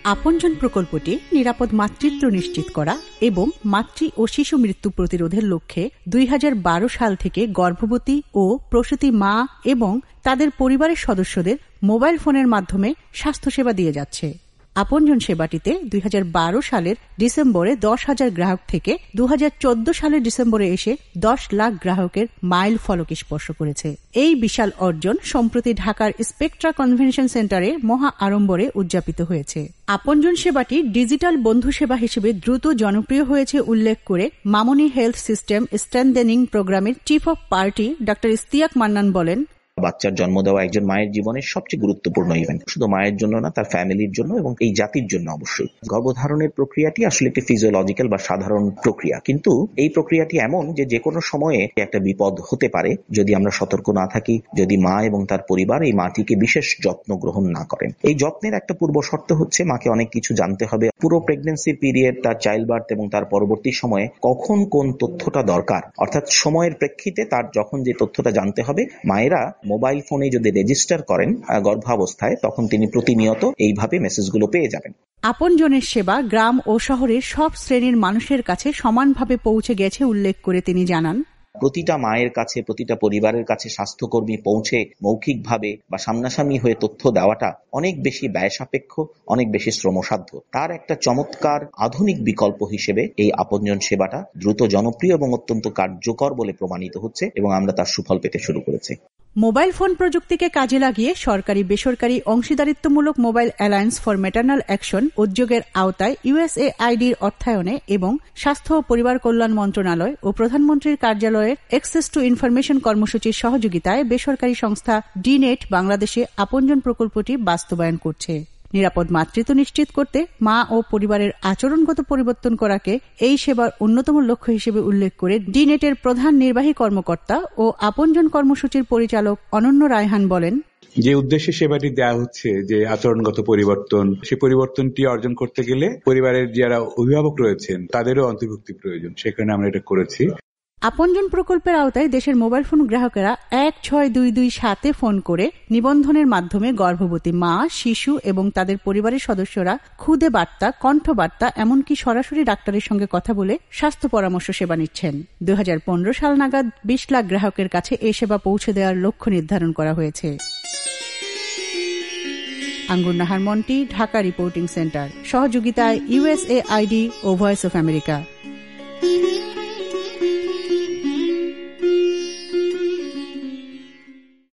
আপনজন প্রকল্পটি নিরাপদ মাতৃত্ব নিশ্চিত করা এবং মাতৃ ও শিশু মৃত্যু প্রতিরোধের লক্ষ্যে 2012 সাল থেকে গর্ভবতী ও প্রসূতি মা এবং তাদের পরিবারের সদস্যদের মোবাইল ফোনের মাধ্যমে স্বাস্থ্যসেবা দিয়ে যাচ্ছে। আপনজন সেবাটিতে 2012 সালের ডিসেম্বরে 10,000 গ্রাহক থেকে 2014 সালের ডিসেম্বরে এসে 10 লাখ গ্রাহকের মাইল ফলক স্পর্শ করেছে। এই বিশাল অর্জন সম্প্রতি ঢাকার স্পেকট্রা কনভেনশন সেন্টারে মহা আড়ম্বরে উদযাপিত হয়েছে। আপনজন সেবাটি ডিজিটাল বন্ধু সেবা হিসেবে দ্রুত জনপ্রিয় হয়েছে উল্লেখ করে মামনি হেলথ সিস্টেম স্ট্রেনথেনিং প্রোগ্রামের chief of party doctor Istiaque Mannan বলেন, বাচ্চার জন্ম দেওয়া একজন মায়ের জীবনের সবচেয়ে গুরুত্বপূর্ণ ইভেন্ট, শুধু মায়ের জন্য না, তার ফ্যামিলির জন্য এবং এই জাতির জন্য অবশ্যই। গর্ভধারণের প্রক্রিয়াটি আসলে একটি ফিজিওলজিক্যাল বা সাধারণ প্রক্রিয়া, কিন্তু এই প্রক্রিয়াটি এমন যে কোনো সময়ে একটা বিপদ হতে পারে যদি আমরা সতর্ক না থাকি, যদি মা এবং তার পরিবার এই মাটিকে বিশেষ যত্ন গ্রহণ না করেন। এই যত্নের একটা পূর্ব শর্ত হচ্ছে মাকে অনেক কিছু জানতে হবে, পুরো প্রেগন্যান্সি পিরিয়ড, তার চাইল্ড বার্থ এবং তার পরবর্তী সময়ে কখন কোন তথ্যটা দরকার, অর্থাৎ সময়ের প্রেক্ষিতে তার যখন যে তথ্যটা জানতে হবে, মায়েরা মোবাইল ফোনে যদি রেজিস্টার করেন গর্ভাবস্থায়, তখন তিনি প্রতিনিয়ত এইভাবে মেসেজগুলো পেয়ে যাবেন। আপনজনের সেবা গ্রাম ও শহরের সব শ্রেণীর মানুষের কাছে সমানভাবে পৌঁছে গেছে উল্লেখ করে তিনি জানান, প্রতিটা মায়ের কাছে, প্রতিটা পরিবারের কাছে স্বাস্থ্যকর্মী পৌঁছে মৌখিকভাবে বা সামনাসামনি হয়ে তথ্য দেওয়াটা অনেক বেশি ব্যয় সাপেক্ষ, অনেক বেশি শ্রমসাধ্য। তার একটা চমৎকার আধুনিক বিকল্প হিসেবে এই আপনজন সেবাটা দ্রুত জনপ্রিয় এবং অত্যন্ত কার্যকর বলে প্রমাণিত হচ্ছে এবং আমরা তার সুফল পেতে শুরু করেছি। মোবাইল ফোন প্রযুক্তিকে কাজে লাগিয়ে সরকারি বেসরকারি অংশীদারিত্বমূলক mobile alliance for maternal action উদ্যোগের আওতায় USAIDর অর্থায়নে এবং স্বাস্থ্য ও পরিবার কল্যাণ মন্ত্রণালয় ও প্রধানমন্ত্রীর কার্যালয়ের অ্যাক্সেস টু ইনফরমেশন কর্মসূচির সহযোগিতায় বেসরকারি সংস্থা ডিনেট বাংলাদেশে আপনজন প্রকল্পটি বাস্তবায়ন করছে। নিরাপদ মাতৃত্ব নিশ্চিত করতে মা ও পরিবারের আচরণগত পরিবর্তন করাকে এই সেবার অন্যতম লক্ষ্য হিসেবে উল্লেখ করে ডিনেটের প্রধান নির্বাহী কর্মকর্তা ও আপনজন কর্মসূচির পরিচালক অনন্য রায়হান বলেন, যে উদ্দেশ্যে সেবাটি দেওয়া হচ্ছে, যে আচরণগত পরিবর্তন, সেই পরিবর্তনটি অর্জন করতে গেলে পরিবারের যারা অভিভাবক রয়েছেন তাদেরও অন্তর্ভুক্তি প্রয়োজন, সেখানে আমরা এটা করেছি। আপনজন প্রকল্পের আওতায় দেশের মোবাইল ফোন গ্রাহকেরা 16227 ফোন করে নিবন্ধনের মাধ্যমে গর্ভবতী মা, শিশু এবং তাদের পরিবারের সদস্যরা খুদে বার্তা, কণ্ঠবার্তা এমনকি সরাসরি ডাক্তারের সঙ্গে কথা বলে স্বাস্থ্য পরামর্শ সেবা নিচ্ছেন। 2015 সাল নাগাদ 20 লাখ গ্রাহকের কাছে এই সেবা পৌঁছে দেওয়ার লক্ষ্য নির্ধারণ করা হয়েছে। আঙ্গুর নাহার মন্টি, ঢাকা রিপোর্টিং সেন্টার, সহযোগিতায় USAID ও ভয়েস অফ আমেরিকা।